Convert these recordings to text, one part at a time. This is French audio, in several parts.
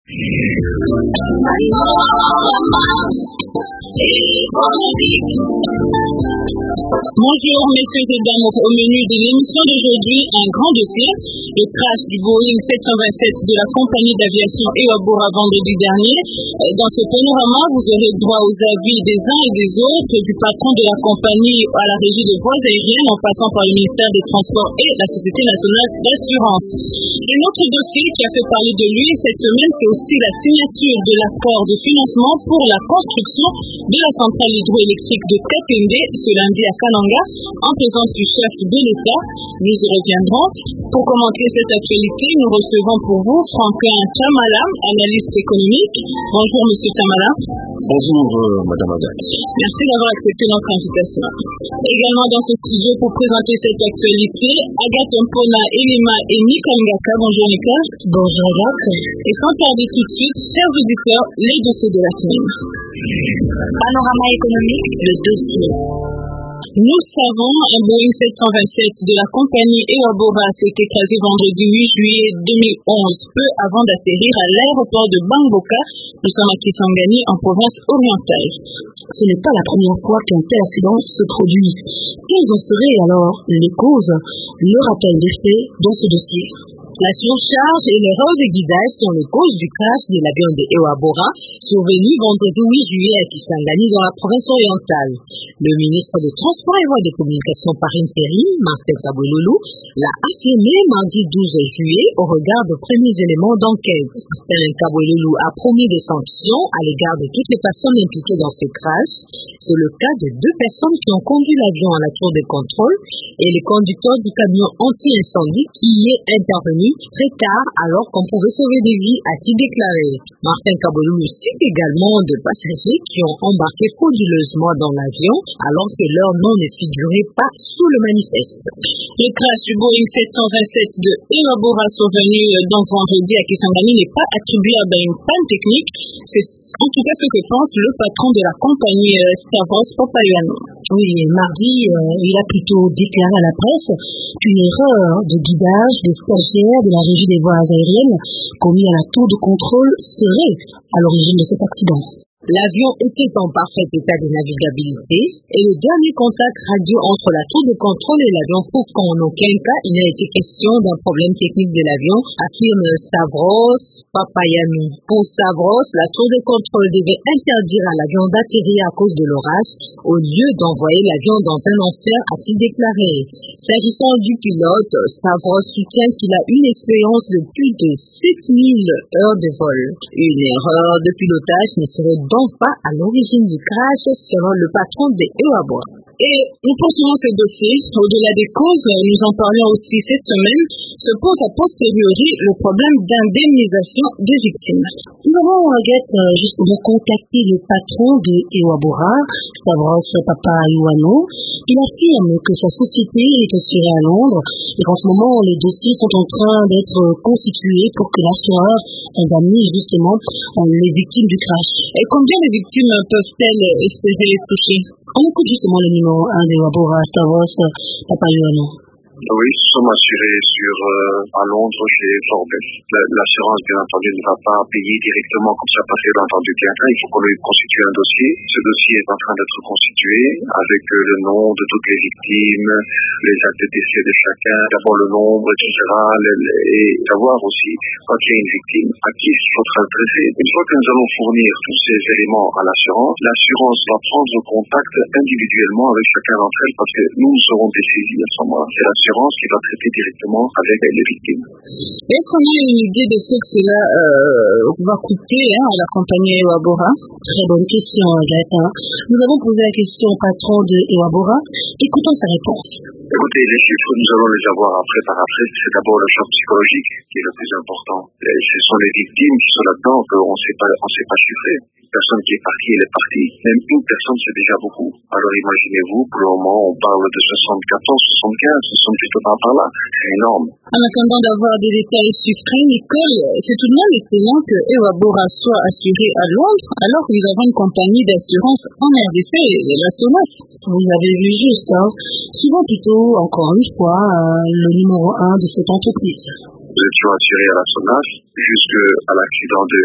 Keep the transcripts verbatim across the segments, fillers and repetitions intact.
Bonjour messieurs et dames, au menu de l'émission d'aujourd'hui, un grand dossier, le crash du Boeing sept cent vingt-sept de la compagnie d'aviation Ewabora vendredi dernier. Dans ce panorama, vous aurez droit aux avis des uns et des autres, du patron de la compagnie à la régie des voies aériennes, en passant par le ministère des Transports et la Société nationale d'assurance. Un autre dossier qui a fait parler de lui cette semaine, c'est aussi la signature de l'accord de financement pour la construction de la centrale hydroélectrique de Katende ce lundi à Kananga, en présence du chef de l'État. Nous y reviendrons. Pour commenter cette actualité, nous recevons pour vous Franklin Chamala, analyste économique. Bonjour Monsieur Chamala. Bonjour euh, Madame Agathe. Merci d'avoir accepté notre invitation. Également dans ce studio pour présenter cette actualité, Agathe Mpona, Elima et Nicole Ngaka. Bonjour Nicole. Bonjour Agathe. Et sans tarder tout de suite, chers auditeurs, les dossiers de la semaine. Panorama économique, le dossier. Nous savons, un Boeing sept cent vingt-sept de la compagnie Ewabora s'est écrasé vendredi huit juillet deux mille onze, peu avant d'atterrir à l'aéroport de Bangboka. Nous sommes à Kisangani, en province orientale. Ce n'est pas la première fois qu'un tel accident se produit. Quelles en seraient alors les causes? Le rappel des faits dans ce dossier. La surcharge et l'erreur de guidage sont les causes du crash de l'avion de Ewabora, survenu vendredi huit juillet à Kisangani dans la province orientale. Le ministre des Transports et Voies de Communication par intérim, Martin Kabouloulou, l'a affirmé mardi douze juillet au regard de premiers éléments d'enquête. Martin Kabouloulou a promis des sanctions à l'égard de toutes les personnes impliquées dans ce crash. C'est le cas de deux personnes qui ont conduit l'avion à la tour de contrôle et le conducteur du camion anti-incendie qui y est intervenu très tard alors qu'on pouvait sauver des vies, a-t-il déclaré. Martin Kabouloulou cite également de passagers qui ont embarqué frauduleusement dans l'avion alors que leur nom ne figurait pas sous le manifeste. Le crash du Boeing sept cent vingt-sept de Ewabora survenu donc vendredi à Kisangani n'est pas attribuable à une panne technique. C'est en tout cas ce que pense le patron de la compagnie Stavros Papayano. Oui, mardi, euh, il a plutôt déclaré à la presse qu'une erreur de guidage des stagiaires de la régie des voies aériennes commis à la tour de contrôle serait à l'origine de cet accident. L'avion était en parfait état de navigabilité et le dernier contact radio entre la tour de contrôle et l'avion prouve qu'en aucun cas il n'a été question d'un problème technique de l'avion, affirme Stavros Papayano. Pour Stavros, la tour de contrôle devait interdire à l'avion d'atterrir à cause de l'orage au lieu d'envoyer l'avion dans un enfer, a-t-il déclaré. S'agissant du pilote, Stavros soutient qu'il a une expérience de plus de six mille heures de vol. Une erreur de pilotage ne serait donc pas à l'origine du crash selon le patron de Ewabora. Et nous poursuivons ce dossier. Au-delà des causes, nous en parlions aussi cette semaine, se pose a posteriori le problème d'indemnisation des victimes. Nous avons, Agathe, justement contacté le patron de Ewabora, Stavros Papayano. Il affirme que sa société est assurée à Londres et qu'en ce moment, les dossiers sont en train d'être constitués pour que l'assureur indemnise justement les victimes du crash. Et combien de victimes peuvent-elles espérer toucher? On écoute justement le numéro un de Ewabora, Stavros Papayano. Oui, nous sommes assurés sur euh, à Londres chez Forbes. L'assurance, bien entendu, ne va pas payer directement comme ça parce qu'elle a entendu quelqu'un. Il faut qu'on lui constitue un dossier. Ce dossier est en train d'être constitué avec euh, le nom de toutes les victimes, les actes de décès de chacun, d'abord le nombre, et cetera. Et savoir aussi, quand il y a une victime, à qui il faudra adresser. Une fois que nous allons fournir tous ces éléments à l'assurance, l'assurance va prendre contact individuellement avec chacun d'entre elles parce que nous, nous serons décisifs à ce moment-là. C'est l'assurance qui va traiter directement avec les victimes. Est-ce qu'on a une idée de ce que cela euh, va coûter hein, à la compagnie Ewabora? Très bonne question, Agathe. Nous avons posé la question au patron de Ewabora. Écoutons sa réponse. Écoutez, les chiffres, nous allons les avoir après par après. C'est d'abord le choc psychologique qui est le plus important. Et ce sont les victimes qui sont là-dedans qu'on ne sait pas, on sait pas chiffrer. Une personne qui est partie, elle est partie. Même une personne, c'est déjà beaucoup. Alors imaginez-vous, pour le moment, on parle de soixante-quatorze, soixante-quinze, soixante-huit par par là. C'est énorme. En attendant d'avoir des détails sucrés, Nicole, c'est tout de même étonnant que Ewabora soit assuré à Londres alors que nous avons une compagnie d'assurance en R D C, la SONAS. Vous avez vu juste, hein. Suivons plutôt, encore une fois, euh, le numéro un de cette entreprise. Nous étions assurés à la SONAS jusqu'à l'accident de,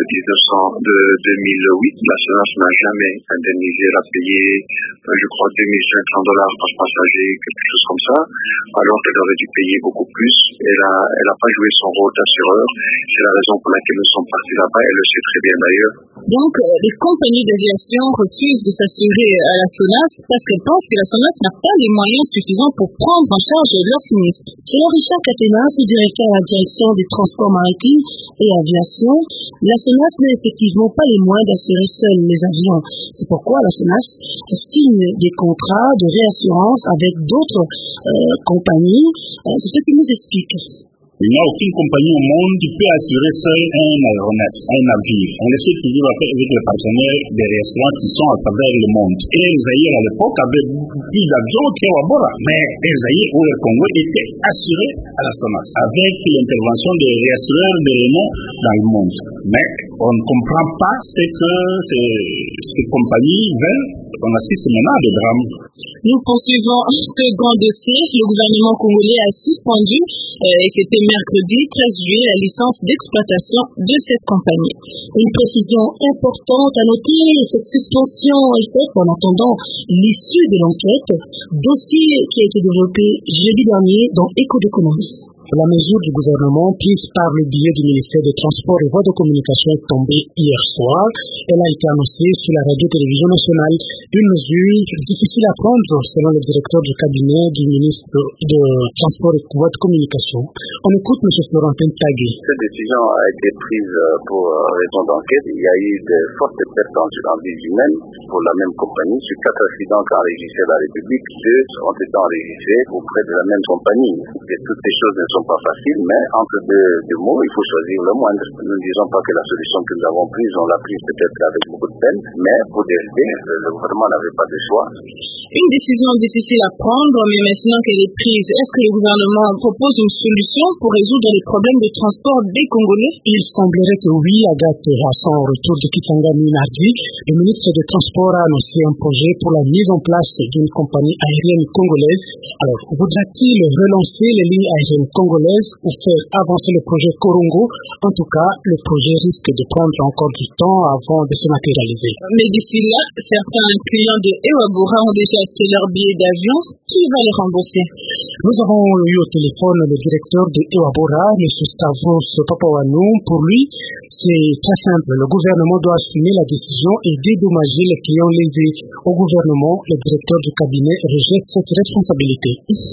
de deux mille huit. La SONAS n'a jamais indemnisé, elle a payé, je crois, deux mille cinq cents dollars par passager, quelque chose comme ça, alors qu'elle aurait dû payer beaucoup plus. Elle a, elle a pas joué son rôle d'assureur. C'est la raison pour laquelle nous sommes partis là-bas. Elle le sait très bien d'ailleurs. Donc, euh, les compagnies d'aviation refusent de s'assurer à la SONAS parce qu'elles pensent que la SONAS n'a pas les moyens suffisants pour prendre en charge leur sinistre. Selon Richard Catenas, directeur à la direction des transports maritimes et aviation, la SONAS n'a effectivement pas les moyens d'assurer seule les avions. C'est pourquoi la SONAS signe des contrats de réassurance avec d'autres euh, compagnies. Euh, c'est ce qui nous explique. Il n'y a aucune compagnie au monde qui peut assurer seul un aéronef, un navire. On essaie toujours avec les partenaires des réassurances qui sont à travers le monde. Et les Zaïre à l'époque avaient plus d'avions qu'à Bora. Mais les Zaïre ou le Congo étaient assurés à la SONAS avec l'intervention des réassureurs de renom dans le monde. Mais on ne comprend pas ce que ces, ces compagnies veulent. On assiste maintenant à des drames. Nous poursuivons ce grand dossier. Le gouvernement congolais a suspendu, euh, et c'était mercredi treize juillet, la licence d'exploitation de cette compagnie. Une précision importante à noter, cette suspension est faite en attendant l'issue de l'enquête, dossier qui a été développé jeudi dernier dans Écho d'économie. La mesure du gouvernement prise par le biais du ministère des Transports et Voies de Communication est tombée hier soir. Elle a été annoncée sur la radio-télévision nationale. Une mesure difficile à prendre selon le directeur du cabinet du ministre de Transports et Voies de Communication. On écoute M. Florentin Tagué. Cette décision a été prise pour raison d'enquête. Il y a eu de fortes pertes en vie humaine pour la même compagnie. Sur quatre accidents qu'enregistrait la République, deux ont été enregistrés auprès de la même compagnie. Et toutes ces choses ne sont pas facile, mais entre deux, deux mots, il faut choisir le moindre. Nous ne disons pas que la solution que nous avons prise, on l'a prise peut-être avec beaucoup de peine, mais pour D S D, le gouvernement n'avait pas de choix. Une décision difficile à prendre, mais maintenant qu'elle est prise, est-ce que le gouvernement propose une solution pour résoudre les problèmes de transport des Congolais? Il semblerait que oui, Agathe, à son retour de Kisangani mardi, le ministre des Transports a annoncé un projet pour la mise en place d'une compagnie aérienne congolaise. Alors, voudra-t-il relancer les lignes aériennes congolaises ou faire avancer le projet Korongo? En tout cas, le projet risque de prendre encore du temps avant de se matérialiser. Mais d'ici là, certains clients de Ewabora ont déjà acheté leur billet d'avion. Qui va les rembourser? Nous avons eu au téléphone le directeur de Ewabora, M. Stavros Papawanou. Pour lui, c'est très simple. Le gouvernement doit assumer la décision et dédommager les clients lésés. Au gouvernement, le directeur du cabinet rejette cette responsabilité.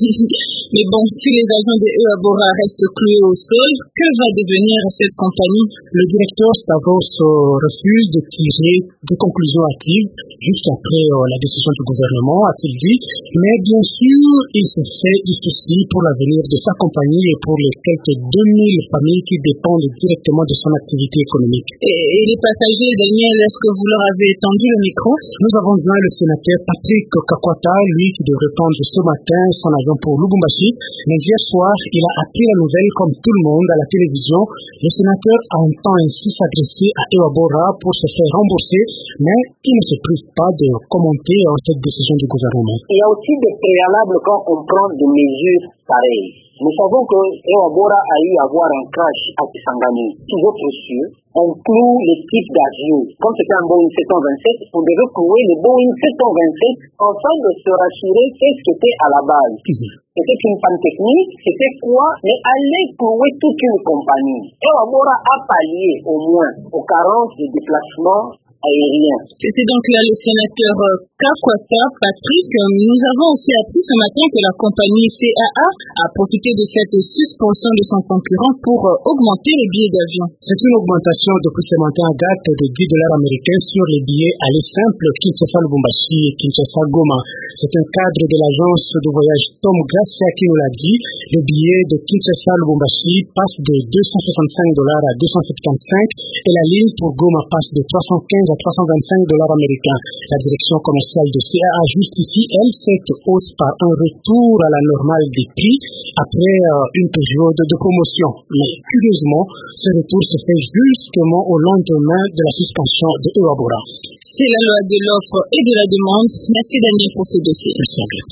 Mais bon, si les avions de Ewabora restent cloués au sol, que va devenir cette compagnie? Le directeur Stavros refuse de tirer des conclusions actives juste après euh, la décision du gouvernement, a-t-il dit. Mais bien sûr, il se fait du souci pour l'avenir de sa compagnie et pour les quelques deux mille familles qui dépendent directement de son activité économique. Et, et les passagers, Daniel, est-ce que vous leur avez étendu le micro? Nous avons joint le sénateur Patrick Kakwata, lui qui devrait prendre ce matin son avion pour Lubumbashi. Mais hier soir, il a appris la nouvelle comme tout le monde à la télévision. Le sénateur entend ainsi s'adresser à Ewabora pour se faire rembourser, mais il ne se prive pas de commenter cette décision du gouvernement. Il y a aussi des préalables quand on prend des mesures pareilles. Nous savons que Ewabora a eu à avoir un crash à Kisangani. Tous autres sûrs, on cloue les types d'avions. Comme c'était un Boeing sept cent vingt-sept, on devait clouer le Boeing sept cent vingt-sept afin de se rassurer qu'est-ce que c'était à la base. C'était une panne technique, c'était quoi? Mais aller clouer toute une compagnie. Ewabora a pallié au moins aux carences de déplacement aérien. C'était donc là le sénateur Kakwata Patrick. Nous avons aussi appris ce matin que la compagnie C A A a profité de cette suspension de son concurrent pour augmenter les billets d'avion. C'est une augmentation depuis ce matin à date de dix dollars américains sur les billets aller simples Kinshasa-Lubumbashi et Kinshasa-Goma. C'est un cadre de l'agence de voyage Tom Gracia qui nous l'a dit. Le billet de Kinshasa-Lubumbashi passe de deux cent soixante-cinq dollars à deux cent soixante-quinze et la ligne pour Goma passe de trois cent quinze à trois cent vingt-cinq dollars américains. La direction commerciale de C A A justifie, elle, cette hausse par un retour à la normale des prix après euh, une période de promotion. Mais curieusement, ce retour se fait justement au lendemain de la suspension de Ewabora. C'est la loi de l'offre et de la demande. Merci Daniel pour ce dossier. Merci.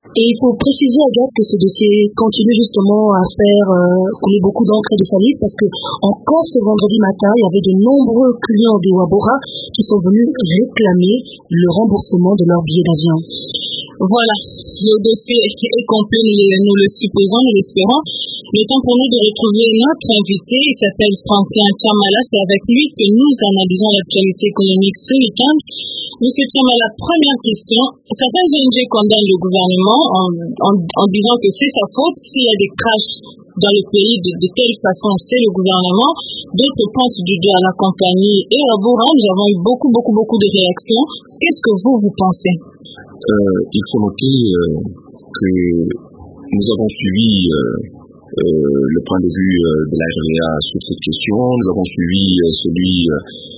Et il faut préciser, Agathe, que ce dossier continue justement à faire euh, couler beaucoup d'encre et de salive parce que encore ce vendredi matin, il y avait de nombreux clients d'Ewa Bora qui sont venus réclamer le remboursement de leur billet d'avion. Voilà, le dossier est complet, nous le supposons, nous l'espérons. Le temps pour nous de retrouver notre invité, il s'appelle Franklin Chamala, c'est avec lui que nous analysons l'actualité économique ce week-end. Monsieur Chamala, première question, certains O N G condamnent le gouvernement en, en, en disant que c'est sa faute s'il y a des crashs dans le pays, de, de telle façon c'est le gouvernement. D'autres pointent du doigt à la compagnie Ewa Bora. Nous avons eu beaucoup, beaucoup, beaucoup de réactions. Qu'est-ce que vous, vous pensez? euh, Il faut noter euh, que nous avons suivi euh, euh, le point de vue euh, de la R V A sur cette question. Nous avons suivi euh, celui euh,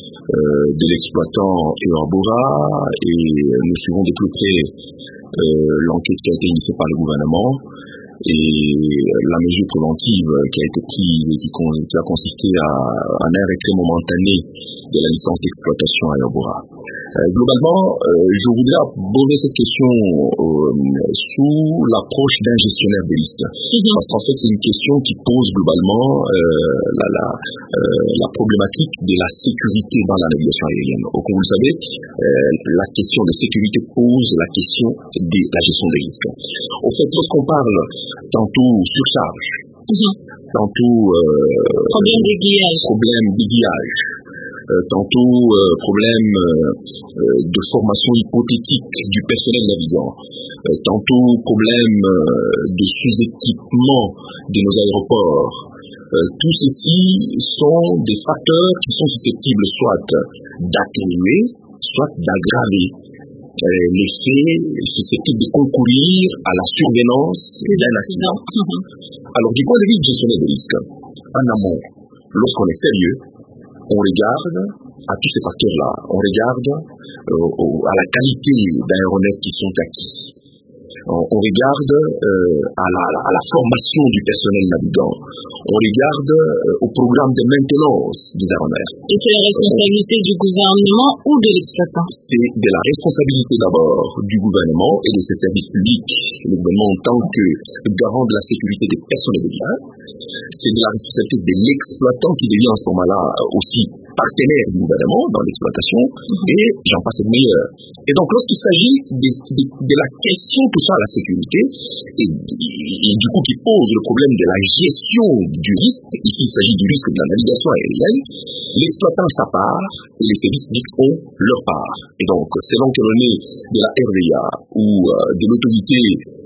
de l'exploitant Ewa Bora et nous suivons de plus près euh, l'enquête qui a été initiée par le gouvernement et la mesure préventive qui a été prise et qui, qui a consisté à un arrêt momentané de la licence d'exploitation à Ewa Bora. Euh, globalement, euh, je voudrais aborder cette question euh, sous l'approche d'un gestionnaire de risque. Mm-hmm. Parce qu'en fait, c'est une question qui pose globalement euh, la, la, euh, la problématique de la sécurité dans la navigation aérienne. Comme vous le savez, euh, la question de sécurité pose la question de la gestion des risques. En fait, lorsqu'on parle tantôt surcharge, mm-hmm. tantôt euh, problème d'aiguillage, problème d'aiguillage Euh, tantôt euh, problème euh, euh, de formation hypothétique du personnel navigant, euh, tantôt problème euh, de sous-équipement de nos aéroports. Euh, tout ceci sont des facteurs qui sont susceptibles soit d'atténuer, soit d'aggraver euh, l'effet susceptible de concourir à la survenance d'un accident. Mm-hmm. Alors du point de vue du gestionnaire de risque, en amont, lorsqu'on est sérieux, on regarde à tous ces facteurs-là, on regarde euh, au, à la qualité d'aéronefs qui sont acquis, on, on regarde euh, à, la, à la formation du personnel navigant, on regarde euh, au programme de maintenance des aéronefs. Et c'est la responsabilité on, du gouvernement ou de l'exploitant? C'est de la responsabilité d'abord du gouvernement et de ses services publics. Le gouvernement en tant que garant de la sécurité des personnes et des biens. C'est de la responsabilité de l'exploitant qui devient en ce moment-là aussi partenaire du gouvernement dans l'exploitation, mmh. et j'en passe le meilleur. Et donc, lorsqu'il s'agit de, de, de la question touchant à la sécurité, et, et, et du coup qui pose le problème de la gestion du risque, ici il s'agit du risque de la navigation aérienne, l'exploitant sa part, et les services publics ont leur part. Et donc, selon que l'on est de la R V A ou euh, de l'autorité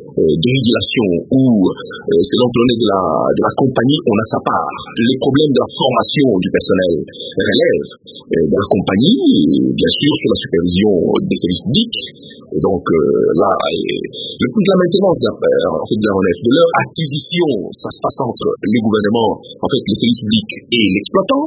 de régulation ou euh, selon que l'on est de la, de la compagnie, on a sa part. Les problèmes de la formation du personnel relèvent euh, de la compagnie, et bien sûr sur la supervision des services publics. Et donc euh, là, le coût de la maintenance de, la, en fait, de, la relève, de leur acquisition, ça se passe entre les gouvernements, en fait les services publics et l'exploitant.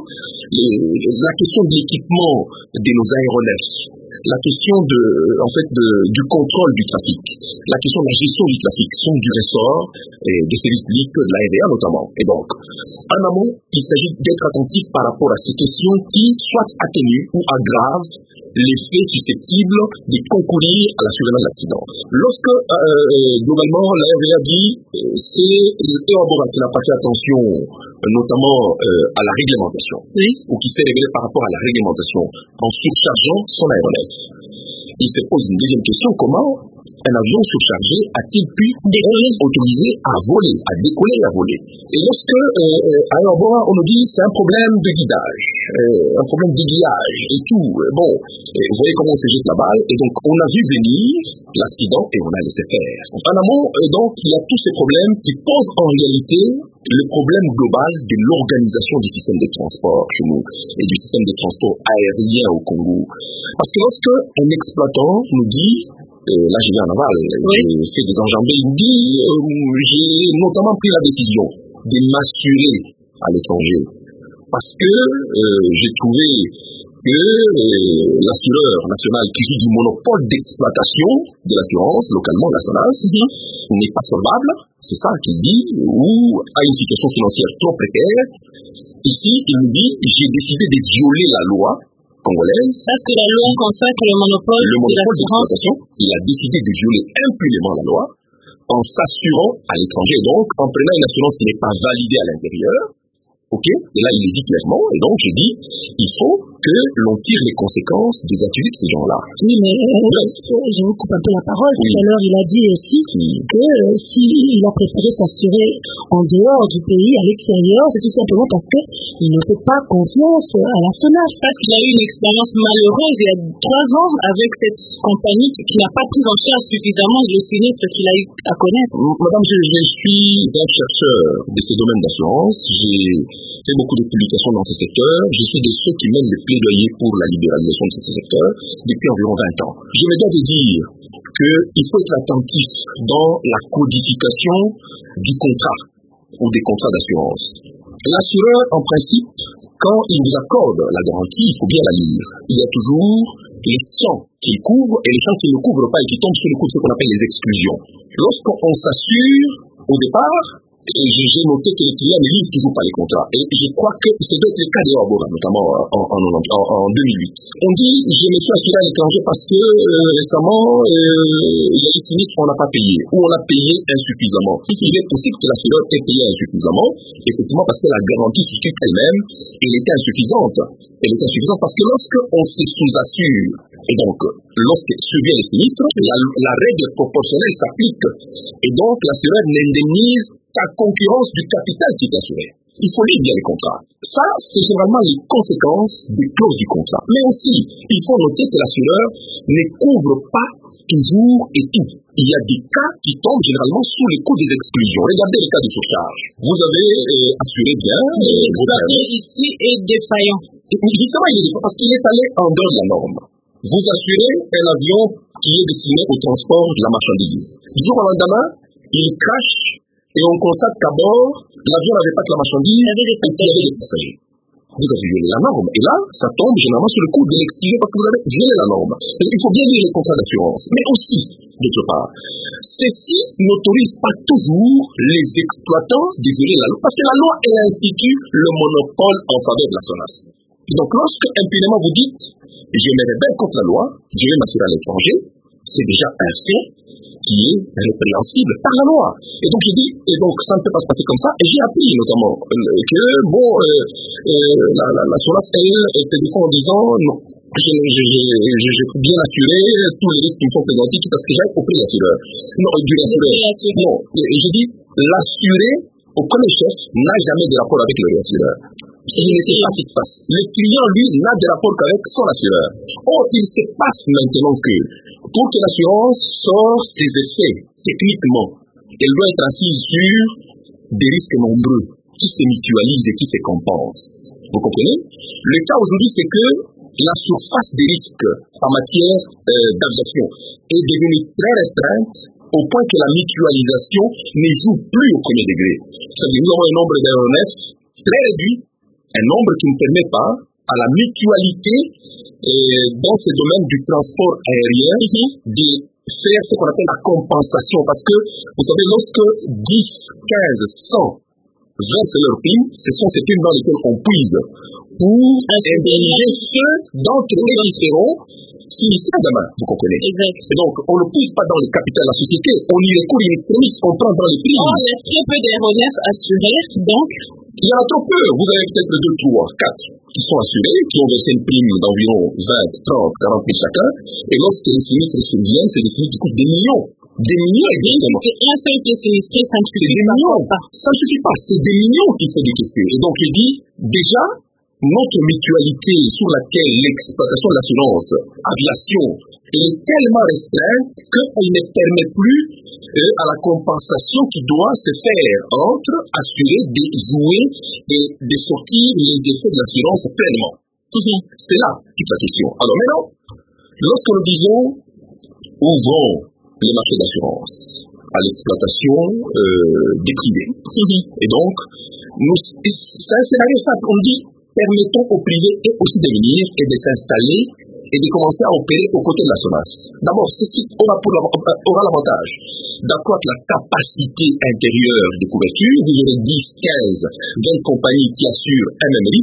La question de l'équipement de nos aéronefs, la question de, en fait, de, du contrôle du trafic, la question de la gestion du trafic sont du ressort eh, des services publics de la R V A notamment. Et donc, en amont, il s'agit d'être attentif par rapport à ces questions qui soit atténuent ou aggravent l'effet susceptible de concourir à la survenance de l'accident. Lorsque, euh, globalement, la R V A dit euh, c'est Ewa Bora qui n'a pas fait attention, euh, notamment euh, à la réglementation, oui. ou qui s'est révélé par rapport à la réglementation en surchargeant son aéronef. Il se pose une deuxième question, comment un avion surchargé a-t-il pu être autorisé à voler, à décoller et à voler? Et lorsque, euh, à Ewa Bora, on nous dit c'est un problème de guidage, euh, un problème d'aiguillage et tout, bon, et vous voyez comment on se jette la balle, et donc on a vu venir l'accident et on a laissé faire. En amont, euh, donc, il y a tous ces problèmes qui posent en réalité le problème global de l'organisation du système de transport chez nous et du système de transport aérien au Congo. Parce que lorsque un exploitant nous dit, euh, là je vais en aval, oui. j'ai fait des enjambées, il me dit, euh, j'ai notamment pris la décision de m'assurer à l'étranger. Parce que euh, j'ai trouvé que euh, l'assureur national qui vit du monopole d'exploitation de l'assurance localement nationale mm-hmm. n'est pas solvable, c'est ça qu'il dit, ou a une situation financière trop précaire. Ici, il nous dit, j'ai décidé de violer la loi congolaise. Parce que la loi consacre le monopole, le monopole d'exploitation. Il a décidé de violer impunément la loi en s'assurant à l'étranger, donc en prenant une assurance qui n'est pas validée à l'intérieur. Ok, et là il est dit clairement, et donc j'ai dit, il faut que l'on tire les conséquences des attitudes de ces gens-là. Oui, mais euh, je vous coupe un peu la parole. Oui. Tout à l'heure, il a dit aussi oui. que euh, s'il a préféré s'assurer en dehors du pays, à l'extérieur, c'est tout simplement parce qu'il ne fait pas confiance à la SONAF. Parce qu'il a eu une expérience malheureuse il y a trois ans avec cette compagnie qui n'a pas pris en charge suffisamment le sinistre qu'il a eu à connaître. Madame, je, je suis un chercheur de ce domaine d'assurance. J'ai fait beaucoup de publications dans ce secteur. Je suis de ceux qui mènent le plaidoyer pour la libéralisation de ce secteur depuis environ vingt ans. Je me dois de dire qu'il faut être attentif dans la codification du contrat ou des contrats d'assurance. L'assureur, en principe, quand il vous accorde la garantie, il faut bien la lire. Il y a toujours les champs qu'il couvre et les champs qu'il ne couvre pas et qui tombent sur le coup de ce qu'on appelle les exclusions. Lorsqu'on s'assure, au départ, j'ai noté que les clients ne lisent toujours pas les contrats. Et je crois que c'est doit être le cas de Wabora, notamment en, en, en, en deux mille huit. On dit, je me suis assuré à l'étranger parce que euh, récemment, euh, il y a des sinistres qu'on n'a pas payé, ou on a payé insuffisamment. Il est possible que l'assureur ait payé insuffisamment, effectivement parce que la garantie suffit elle-même, elle était insuffisante. Elle était insuffisante parce que lorsqu'on se sous-assure, et donc, lorsque survient les sinistres, la, la règle proportionnelle s'applique. Et donc, l'assureur n'indemnise qu'à concurrence du capital qui est assuré. Il faut lire bien les contrats. Ça, c'est généralement les conséquences des clauses du contrat. Mais aussi, il faut noter que l'assureur ne couvre pas toujours et tout. Il y a des cas qui tombent généralement sous les coups des exclusions. Regardez le cas de surcharge. Vous avez euh, assuré bien. Euh, L'exploitant ici est défaillant. Justement, il est défaillant parce qu'il est allé en dehors de la norme. Vous assurez un avion qui est destiné au transport de la marchandise. Du jour au lendemain, il crache et on constate qu'à bord, l'avion n'avait pas que la marchandise, il y avait des passagers. Vous avez violé la norme. Et là, ça tombe généralement sur le coup de l'exclusion parce que vous avez violé la norme. Il faut bien lire les contrats d'assurance. Mais aussi, d'autre part, ceci n'autorise pas toujours les exploitants de violer la loi. Parce que la loi, elle institue le monopole en faveur de la SONAS. Donc, lorsque impunément vous dites, je me rebelle contre la loi, je vais m'assurer à l'étranger, c'est déjà un fait qui est répréhensible par la loi. Et donc, je dis, et donc, ça ne peut pas se passer comme ça. Et j'ai appris, notamment, euh, que, bon, euh, euh, la, la, la SONAS, elle, était des fois en disant, non, je, je, je, je peux bien assurer tous les risques qui me sont présentés, quitte à ce que j'aille auprès de l'assureur. Non, du l'assureur. Non, et je dis, l'assuré, au premier chef, n'a jamais de rapport avec le réassureur. Il ne sait pas ce qui se passe. Le client, lui, n'a de rapport qu'avec son assureur. Or, il se passe maintenant que, pour que l'assurance sorte ses effets, techniquement, elle doit être assise sur des risques nombreux, qui se mutualisent et qui se compensent. Vous comprenez? Le cas aujourd'hui, c'est que la surface des risques en matière euh, d'aviation est devenue très restreinte au point que la mutualisation ne joue plus au premier degré. C'est-à-dire, nous avons un nombre d'aéronefs très réduit, un nombre qui ne permet pas à la mutualité euh, dans ce domaine du transport aérien de faire ce qu'on appelle la compensation. Parce que, vous savez, lorsque dix, quinze, cent versent leur prime, ce sont ces primes dans lesquelles on puise pour indemniser ceux d'entre eux qui seront sinistrés demain, vous comprenez? Exact. Et donc, on ne puise pas dans le capital de la société, on y recourt in extremis, on prend dans les primes. On laisse très peu d'aéronefs assurés, donc il y en a trop peu. Vous avez peut-être deux, trois, quatre qui sont assurés, qui ont versé une prime d'environ vingt, trente, quarante mille chacun. Et lorsque les sinistres surviennent, c'est des sinistres qui coûtent des millions. Des millions, exactement. Un seul qui est sinistré, ça ne suffit des millions. Pas. Ça ne suffit pas. C'est des millions qu'il faut décaisser. Et donc, il dit, déjà, notre mutualité sur laquelle l'exploitation de l'assurance aviation est tellement restreinte qu'elle ne permet plus euh, à la compensation qui doit se faire entre assurer de jouer et de sortir les défauts de l'assurance pleinement. Mm-hmm. C'est là toute la question. Alors maintenant, lorsque nous disons ouvrons les marchés d'assurance à l'exploitation euh, des privés, mm-hmm. et donc, nous, c'est un scénario simple. On dit permettons aux privés et aussi de venir et de s'installer et de commencer à opérer aux côtés de la SONAS. D'abord, ceci aura, pour la, aura l'avantage d'accroître la capacité intérieure de couverture. Vous aurez dix, quinze, vingt compagnies qui assurent un même risque.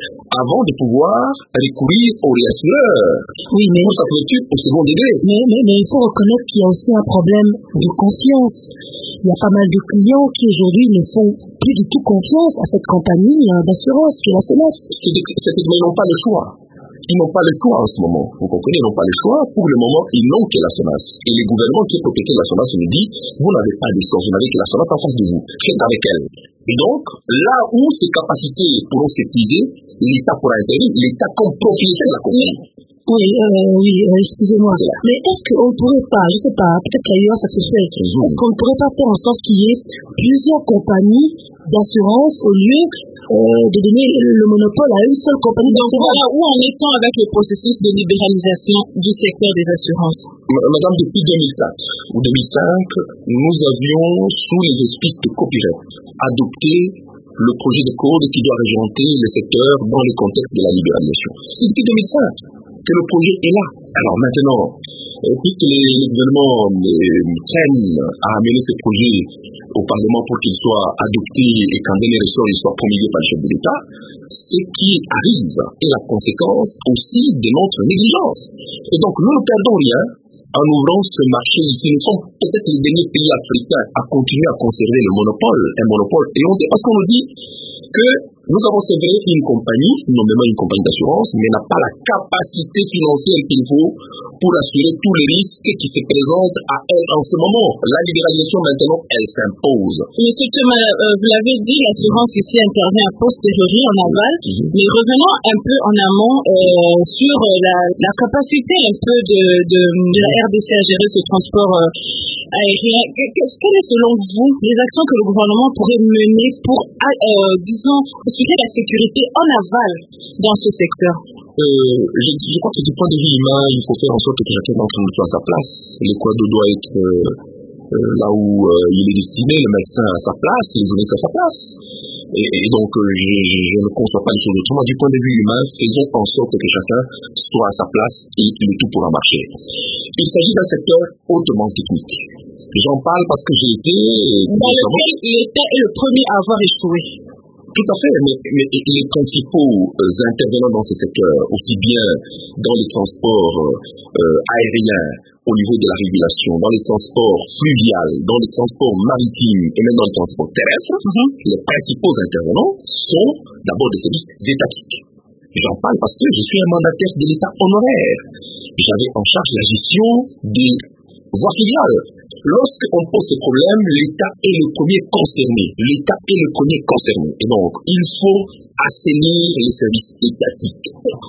avant de pouvoir recourir au réassureur. Oui, mais pour sa couverture au second degré. Mais, mais, mais il faut reconnaître qu'il y a aussi un problème de confiance. Il y a pas mal de clients qui aujourd'hui ne font plus du tout confiance à cette compagnie d'assurance qui est la SONAS. C'est-à-dire qu'ils n'ont pas le choix. Ils n'ont pas le choix en ce moment. Vous comprenez, ils n'ont pas le choix. Pour le moment, ils n'ont que la SONAS. Et le gouvernement qui est propriétaire de la SONAS nous dit, vous n'avez pas de source, vous n'avez que la SONAS en face de vous. Faites avec elle. Et donc, là où ces capacités pourront s'épuiser, l'État pourra intervenir, l'État comme propriétaire de la compagnie. Oui, euh, oui, euh, excusez-moi. Mais est-ce qu'on ne pourrait pas, je ne sais pas, peut-être qu'ailleurs ça se fait, mmh. est-ce qu'on ne pourrait pas faire en sorte qu'il y ait plusieurs compagnies d'assurance au lieu euh, de donner le monopole à une seule compagnie d'assurance? Voilà, où en est-on avec le processus de libéralisation du secteur des assurances? Madame, depuis deux mille quatre ou deux mille cinq, nous avions, sous les auspices de copyright, adopté le projet de code qui doit régenter le secteur dans le contexte de la libéralisation. C'est depuis deux mille cinq que le projet est là. Alors maintenant, euh, puisque les, les gouvernements euh, traînent à amener ce projet au Parlement pour qu'il soit adopté et qu'en dernier ressort il soit promulgué par le chef de l'État, ce qui arrive est la conséquence aussi de notre négligence. Et donc nous ne perdons rien en ouvrant ce marché ici. Nous sommes peut-être les derniers pays africains à continuer à conserver le monopole, un monopole. Et on, parce qu'on nous dit que nous avons c'est vrai une compagnie, nommément une compagnie d'assurance, mais n'a pas la capacité financière qu'il faut pour assurer tous les risques qui se présentent à elle en ce moment. La libéralisation maintenant, elle s'impose. Monsieur Thomas, euh, vous l'avez dit, l'assurance ici intervient a posteriori en aval, mm-hmm. mais revenons un peu en amont euh, sur la, la capacité un peu de, de, de la R D C à gérer ce transport euh, aérien. Quelles sont selon vous les actions que le gouvernement pourrait mener pour, euh, disons, assurer la sécurité en aval dans ce secteur? Euh, je, je crois que du point de vue humain, il faut faire en sorte que chacun d'entre nous soit à sa place. Le quadro doit être euh, euh, là où euh, il est destiné, le médecin à sa place, les journalistes à sa place. Et, et donc, euh, je, je, je ne conçois pas les choses autrement. Du point de vue humain, faisons en sorte que chacun soit à sa place et le tout pourra marcher. Il s'agit d'un secteur hautement technique. J'en parle parce que j'ai été... Dans lequel l'État est le premier à avoir échoué. Tout à fait, mais, mais les principaux euh, intervenants dans ce secteur, aussi bien dans les transports euh, aériens, au niveau de la régulation, dans les transports fluviaux, dans les transports maritimes et même dans les transports terrestres, mm-hmm. les principaux intervenants sont d'abord des services étatiques. J'en parle parce que je suis un mandataire de l'État honoraire. J'avais en charge la gestion des voies fluviales. Lorsqu'on pose ce problème, l'État est le premier concerné. L'État est le premier concerné. Et donc, il faut assainir les services étatiques.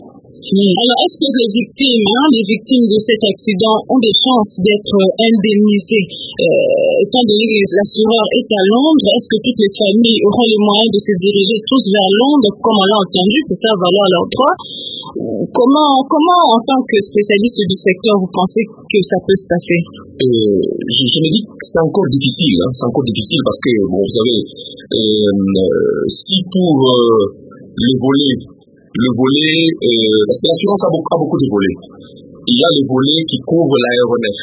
Alors, est-ce que les victimes, hein, les victimes de cet accident ont des chances d'être indemnisées euh, étant donné que l'assureur est à Londres? Est-ce que toutes les familles auront les moyens de se diriger tous vers Londres, comme on l'a entendu, pour faire valoir leurs droits? Comment, comment, en tant que spécialiste du secteur, vous pensez que ça peut se passer? euh, je, je me dis que c'est encore difficile. Hein, c'est encore difficile parce que, bon, vous savez, euh, si pour euh, le volet, le volet, euh, parce que l'assurance a beaucoup, a beaucoup de volets. Il y a le volet qui couvre l'aéronef.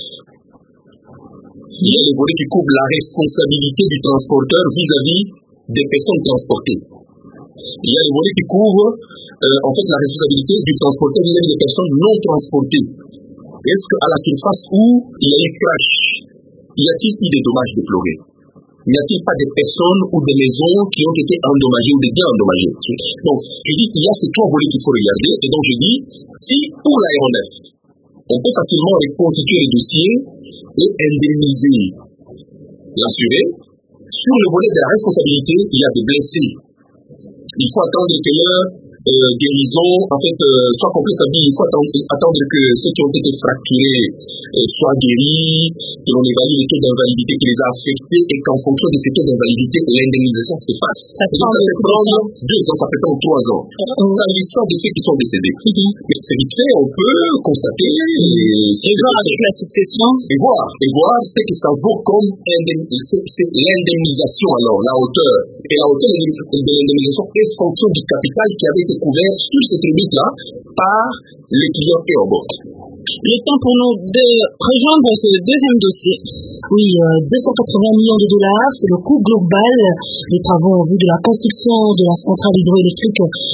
Il y a le volet qui couvre la responsabilité du transporteur vis-à-vis des personnes transportées. Il y a le volet qui couvre Euh, en fait, la responsabilité du transporteur vis-à-vis des personnes non transportées. Est-ce qu'à la surface où il y a eu crash, y a-t-il eu des dommages déplorés? N'y a-t-il pas des personnes ou des maisons qui ont été endommagées ou des biens endommagés? Donc, je dis qu'il y a ces trois volets qu'il faut regarder. Et donc, je dis, si pour l'aéronef, on peut facilement reconstituer les dossiers et indemniser l'assuré, sur le volet de la responsabilité, il y a des blessés. Il faut attendre que leur Euh, guérison, en fait, euh, soit complète, ça dit, il faut attendre, attendre que ceux qui ont été fracturés euh, soient guéris, que l'on évalue les taux d'invalidité qui les a affectés et qu'en fonction de ces taux d'invalidité, l'indemnisation se fasse. Ça peut prendre deux ans, ça peut prendre trois ans. S'agissant de ceux qui sont décédés. Mm-hmm. Mais c'est vite fait, on peut constater et, et voir avec la succession. Et voir, et voir ce que ça vaut comme l'indemnisation, alors, la hauteur. Et la hauteur de l'indemnisation est fonction du capital qui avait été couvert sur cette limite-là par les clients et en bord. Il est temps pour nous de rejoindre ce deuxième dossier. Oui, euh, deux cent quatre-vingts millions de dollars, c'est le coût global des travaux en vue de la construction de la centrale hydroélectrique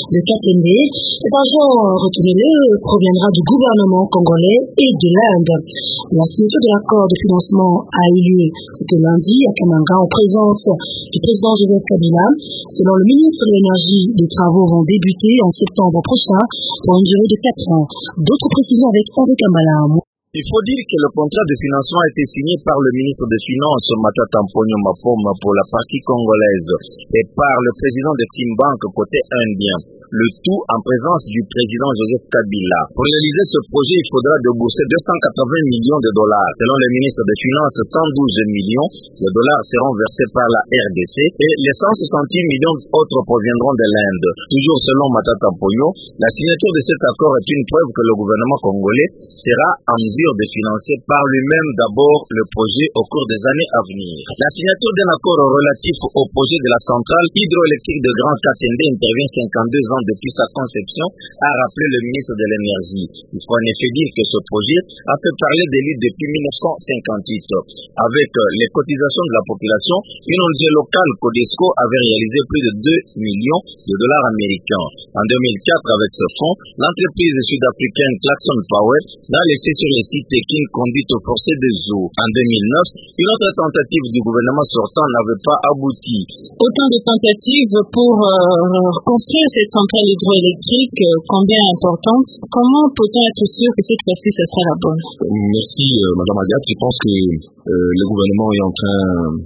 de Katende. Cet argent, retenez-le, proviendra du gouvernement congolais et de l'Inde. La signature de l'accord de financement a eu lieu ce lundi à Kananga en présence du président Joseph Kabila. Selon le ministre de l'Énergie, les travaux vont débuter en septembre prochain pour une durée de quatre ans. D'autres précisions avec Henri Kambala. Il faut dire que le contrat de financement a été signé par le ministre des Finances, Matata Mponyo Mapoma, pour la partie congolaise et par le président de Timbank côté indien. Le tout en présence du président Joseph Kabila. Pour réaliser ce projet, il faudra débourser deux cent quatre-vingts millions de dollars. Selon le ministre des Finances, cent douze millions de dollars seront versés par la R D C et les cent soixante-huit millions autres proviendront de l'Inde. Toujours selon Matata Mponyo, la signature de cet accord est une preuve que le gouvernement congolais sera en mesure de financer par lui-même d'abord le projet au cours des années à venir. La signature d'un accord relatif au projet de la centrale hydroélectrique de Grand Katende intervient cinquante-deux ans depuis sa conception, a rappelé le ministre de l'Énergie. Il faut en effet dire que ce projet a fait parler de lui depuis mille neuf cent cinquante-huit. Avec les cotisations de la population, une O N G locale, Codesco, avait réalisé plus de deux millions de dollars américains. En deux mille quatre, avec ce fonds, l'entreprise sud-africaine Clarkson Power n'a laissé sur les sites une conduite forcée des eaux. En deux mille neuf, une autre tentative du gouvernement sortant n'avait pas abouti. Autant de tentatives pour euh, construire cette centrale hydroélectrique, euh, combien importante. Comment peut-on être sûr que cette fois-ci, ce sera la bonne? Merci, euh, Madame Agathe. Je pense que euh, le gouvernement est en train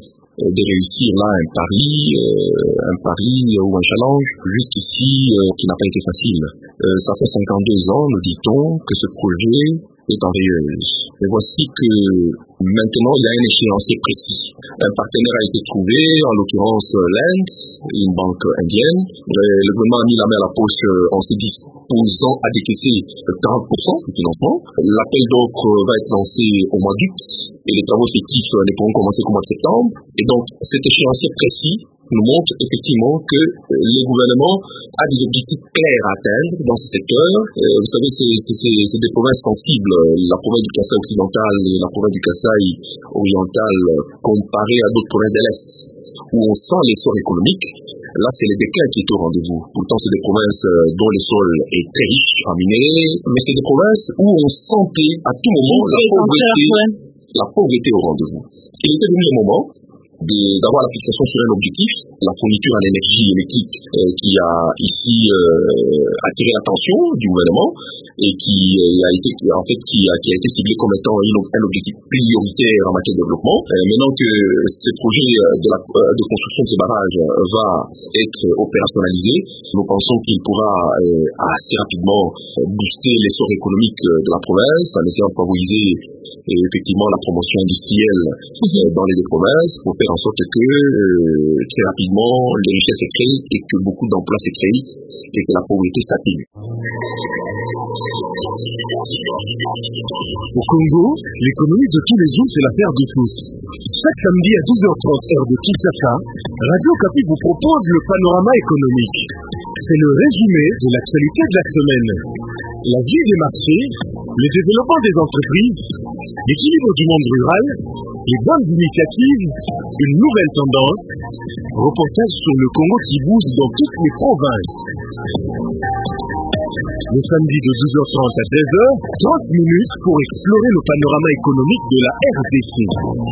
de réussir là un pari, euh, un pari ou un challenge jusqu'ici euh, qui n'a pas été facile. Euh, ça fait cinquante-deux ans, nous dit-on, que ce projet est en veilleuse. Et voici que maintenant il y a un échéancier précis. Un partenaire a été trouvé, en l'occurrence l'Inde, une banque indienne. Le gouvernement a mis la main à la poche en se disposant à décaisser quarante pour cent du financement. L'appel d'offres va être lancé au mois d'août et les travaux effectifs ne pourront commencer qu'au mois de septembre. Et donc cet échéancier précis nous montre effectivement que le gouvernement a des objectifs clairs à atteindre dans ce secteur. Euh, vous savez, c'est des provinces sensibles, la province du Kasaï occidental et la province du Kasaï oriental, comparées à d'autres provinces de l'Est, où on sent l'essor économique. Là, c'est le déclin qui est au rendez-vous. Pourtant, c'est des provinces dont le sol est très riche en minerais, mais c'est des provinces où on sentait à tout moment la pauvreté, la pauvreté au rendez-vous. Il était venu le moment d'avoir la fixation sur un objectif, la fourniture en énergie électrique euh, qui a ici euh, attiré l'attention du gouvernement et qui euh, a été en fait qui a, qui a été ciblé comme étant une, un objectif prioritaire en matière de développement. Euh, maintenant que ce projet de, la, de construction de ce barrage va être opérationnalisé, nous pensons qu'il pourra euh, assez rapidement booster l'essor économique de la province en essayant de favoriser et effectivement la promotion industrielle euh, dans les deux provinces pour faire en sorte que euh, très rapidement les richesses se créent et que beaucoup d'emplois se créent et que la pauvreté s'atténue. Au Congo, l'économie de tous les jours, c'est l'affaire de tous. Chaque samedi à douze heures trente heure de Kinshasa, Radio Okapi vous propose le panorama économique. C'est le résumé de l'actualité de la semaine. La vie des marchés, le développement des entreprises, l'équilibre du monde rural, les bonnes initiatives, une nouvelle tendance, reportage sur le Congo qui bouge dans toutes les provinces. Le samedi de douze heures trente à treize heures, trente minutes pour explorer le panorama économique de la R D C.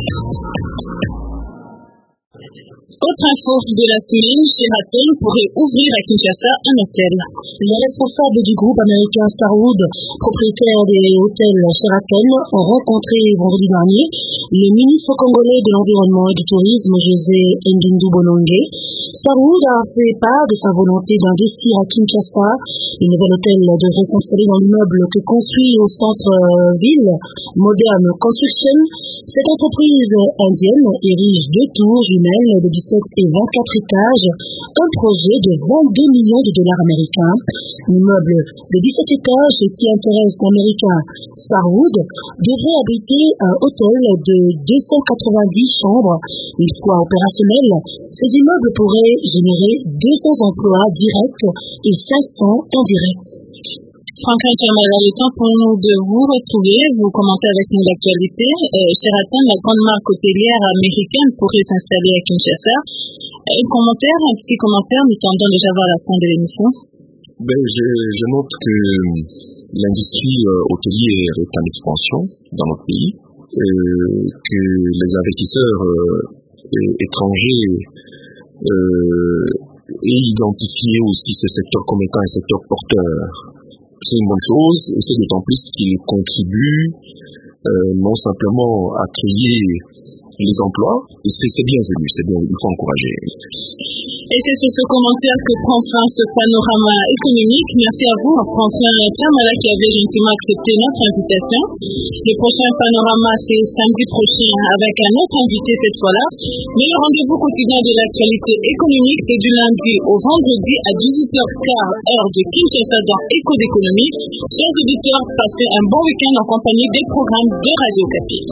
Autre info de la semaine, Sheraton pourrait ouvrir à Kinshasa un hôtel. Les responsables du groupe américain Starwood, propriétaire des hôtels Sheraton, ont rencontré vendredi dernier le ministre congolais de l'Environnement et du Tourisme, José Ndindu Bonongue. Starwood a fait part de sa volonté d'investir à Kinshasa. Le nouvel hôtel devrait s'installer dans l'immeuble que construit au centre-ville Modern Construction. Cette entreprise indienne érige deux tours jumelles de dix-sept et vingt-quatre étages, un projet de vingt-deux millions de dollars américains. L'immeuble de dix-sept étages qui intéresse l'américain Starwood devrait abriter un hôtel de deux cent quatre-vingt-dix chambres. Une fois opérationnel, ces immeubles pourraient générer deux cents emplois directs et cinq cents indirects. Franklin Chamala, le temps pour nous de vous retrouver, vous commentez avec nous l'actualité. Euh, Sheraton, la grande marque hôtelière américaine, pourrait s'installer à Kinshasa. Un commentaire, un petit commentaire, nous tendons déjà vers la fin de l'émission. Ben, je, je note que l'industrie euh, hôtelière est en expansion dans notre pays, euh, que les investisseurs euh, étrangers euh, aient identifié aussi ce secteur comme étant un secteur porteur. C'est une bonne chose, et c'est d'autant plus qu'il contribue euh, non simplement à créer les emplois, c'est, c'est bienvenu, c'est bien, il faut encourager. Et c'est sur ce commentaire que prend fin ce panorama économique. Merci à vous, François Tamala, qui avait gentiment accepté notre invitation. Le prochain panorama, c'est samedi prochain avec un autre invité cette fois-là. Mais le rendez-vous quotidien de l'actualité économique, c'est du lundi au vendredi à dix-huit heures quinze, heure de Kinshasa dans Écho d'économie. Chers auditeurs, passez un bon week-end en compagnie des programmes de Radio Okapi.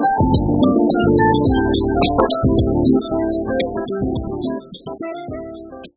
Thank you.